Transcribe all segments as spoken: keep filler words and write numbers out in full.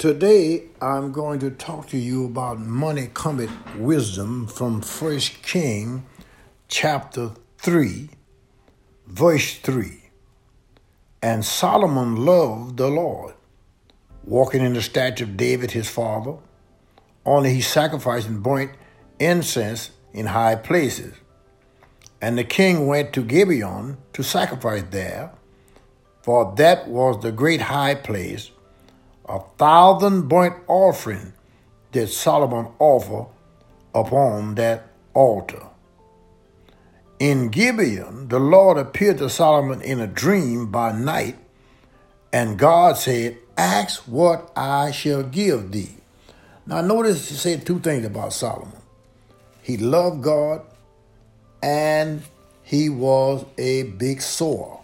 Today, I'm going to talk to you about money cometh wisdom from First Kings chapter three, verse three. And Solomon loved the Lord, walking in the statute of David his father, only he sacrificed and burnt incense in high places. And the king went to Gibeon to sacrifice there, for that was the great high place. A thousand burnt offering did Solomon offer upon that altar. In Gibeon, the Lord appeared to Solomon in a dream by night, and God said, "Ask what I shall give thee." Now notice he said two things about Solomon. He loved God, and he was a big sower.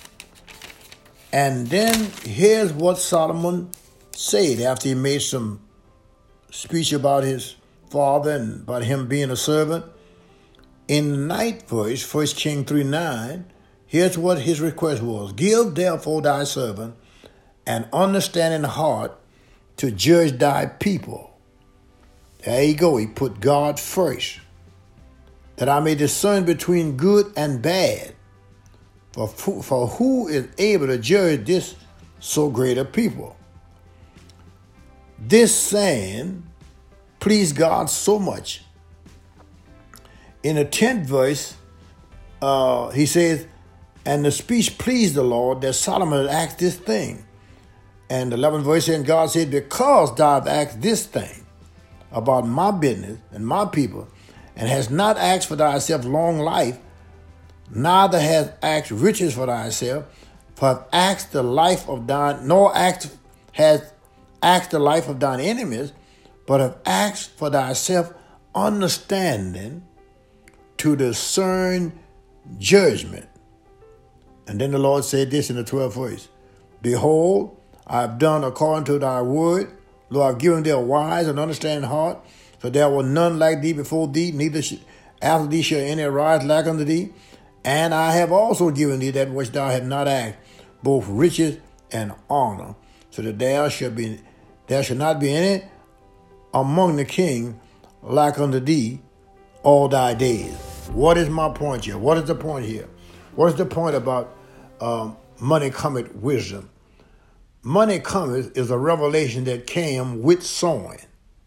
And then here's what Solomon said after he made some speech about his father and about him being a servant. In the ninth verse, First Kings three nine, here's what his request was. "Give therefore thy servant an understanding heart to judge thy people." There you go. He put God first. "That I may discern between good and bad. For, for who is able to judge this so great a people?" This saying pleased God so much. In the tenth verse, uh, he says, "And the speech pleased the Lord that Solomon had asked this thing." And the eleventh verse, and God said, "Because thou hast asked this thing about my business and my people, and hast not asked for thyself long life, neither hast asked riches for thyself, for hast asked the life of thine, nor asked, hast asked the life of thine enemies, but have asked for thyself understanding to discern judgment." And then the Lord said this in the twelfth verse, "Behold, I have done according to thy word. Lo, I have given thee a wise and understanding heart, for there will none like thee before thee, neither after thee shall any arise like unto thee. And I have also given thee that which thou hast not asked, both riches and honor, so that there shall be there shall not be any among the king like unto thee all thy days." What is my point here? What is the point here? What is the point about um, money cometh wisdom? Money cometh is a revelation that came with sowing.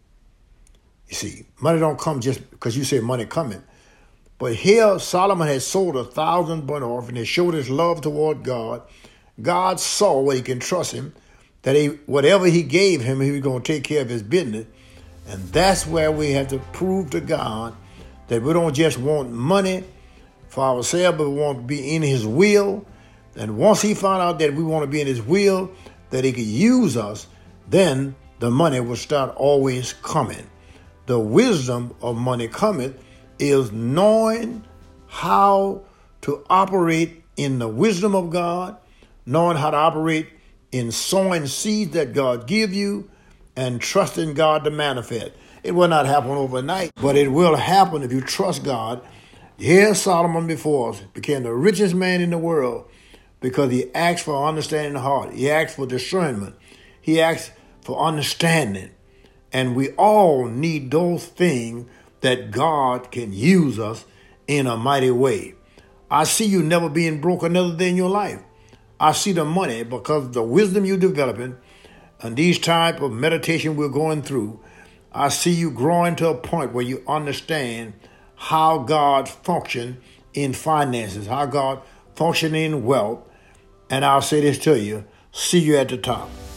You see, money don't come just because you say money cometh. But here Solomon had sold a thousand burnt offering. He showed his love toward God. God saw where he can trust him, that he whatever he gave him, he was going to take care of his business. And that's where we have to prove to God that we don't just want money for ourselves, but we want to be in his will. And once he found out that we want to be in his will, that he could use us, then the money will start always coming. The wisdom of money cometh is knowing how to operate in the wisdom of God, knowing how to operate in sowing seeds that God give you, and trusting God to manifest. It will not happen overnight, but it will happen if you trust God. Here's Solomon before us, became the richest man in the world because he asked for understanding the heart. He asked for discernment. He asked for understanding. And we all need those things that God can use us in a mighty way. I see you never being broke another day in your life. I see the money because of the wisdom you're developing and these type of meditation we're going through. I see you growing to a point where you understand how God functions in finances, how God functions in wealth. And I'll say this to you, see you at the top.